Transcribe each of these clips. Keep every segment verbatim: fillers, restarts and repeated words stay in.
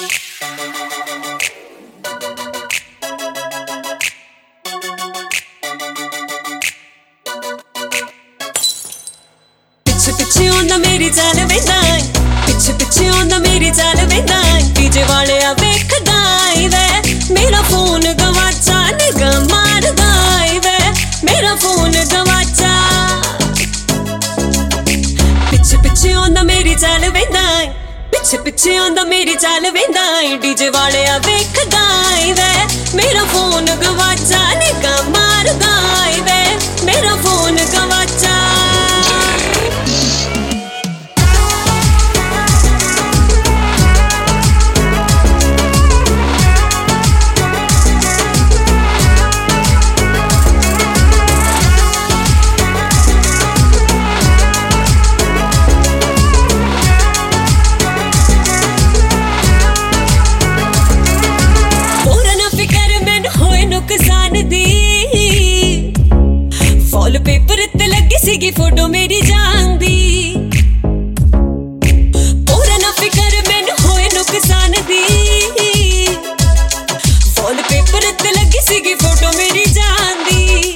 पिछे पिछे आंदा मेरी चाल वेंदा पिछे पिछे आंदा मेरी चाल वेंदा डीजे वाले आ वेखदा वे मेरा फोन गवाचा निगाह मारदा वे मेरा फोन गवाचा पिछे पिछे आंदा मेरी चाल वेंदा पिछे पिछे आंदा मेरी चाल वेंदा डीजे वाले आ वेखदा वे मेरा फोन गवाचा निगाह मारदा वे मेरा फोन गवाचा वॉलपेपर ते लगी सीगी फोटो मेरी जान दी पूरा ना फिकर मैनू होए नुकसान दी वॉलपेपर ते लगी सीगी फोटो मेरी जान दी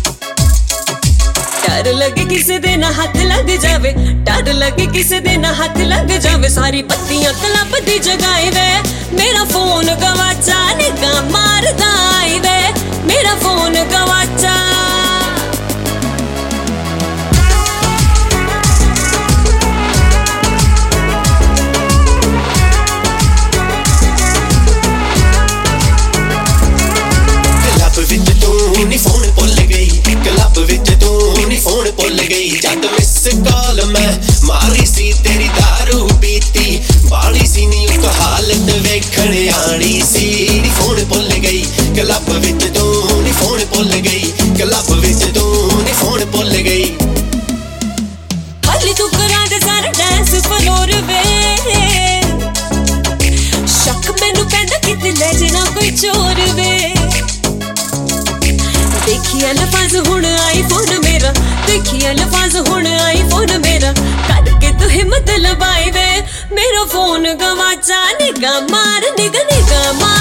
डर लगे किसे दे ना हाथ लग जावे डर लगे किसे दे ना हाथ लग जावे सारी पत्तियां क्लब दी जगाए वे मेरा फोन गवाचा निगाह मारदा वे मेरा फोन गवाचा फोन भुल गई क्लब विच तू नी फोन भुल गई जद मिस कॉल मैं मारी सी तेरी दारू पीती बाली सी नी उस हालत वेखण आनी सी नी फोन भुल गई क्लब विच तू नी फोन भुल गई क्लब विच तू नी फोन भुल गई हाली तू करा दे सारा डांस फ्लोर वे शक मैनू पैंदा किते ले जाना कोई चोर वे देखिए लफाज हुण आईफोन मेरा देखिए लफाज हुण आईफोन मेरा करके तू हिम्मत लबाई वे मेरा फोन गवाचा निगाह मार निगाह निगाह मार